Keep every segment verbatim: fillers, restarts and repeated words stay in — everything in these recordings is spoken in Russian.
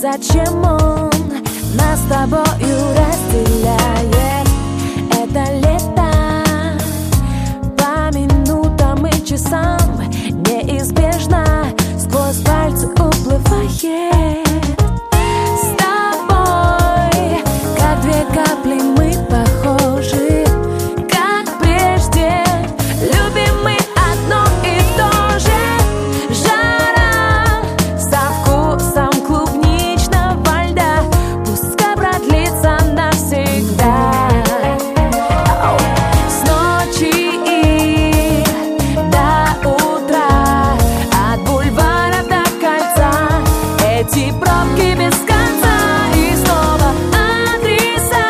зачем он нас с тобою разделяет? Это лето по минутам и часам неизбежно сквозь пальцы уплывает. С тобой, как две капли, мы похожи, как прежде, любим мы одно и то же. Жара со вкусом клубничного льда, пускай продлится навсегда. С ночи и до утра, от бульвара до кольца, эти пробки без конца. И снова адреса,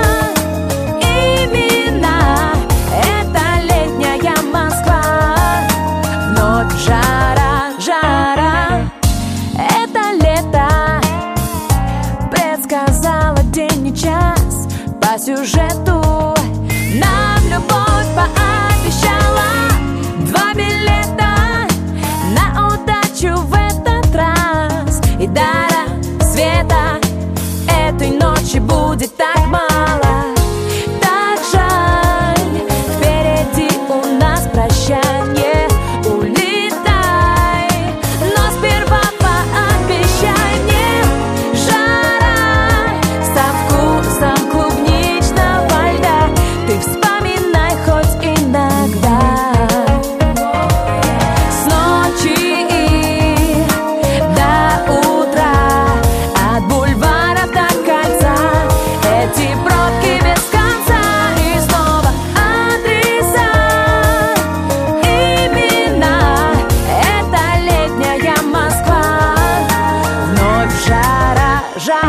имена. Это летняя Москва, вновь жара, жара. Это лето предсказала день и час по сюжету. Нам любовь пообещала два билета на удачу в этот раз. И до рассвета этой ночи будет так мало, так жаль. Впереди у нас прощание, улетай, но сперва пообещай мне. Жара со вкусом клубничного льда, ты вспоминай хоть иногда. С ночи и до утра, от бульвара до кольца, эти пробки без конца. И снова адреса, имена. Это летняя Москва, вновь жара, жара.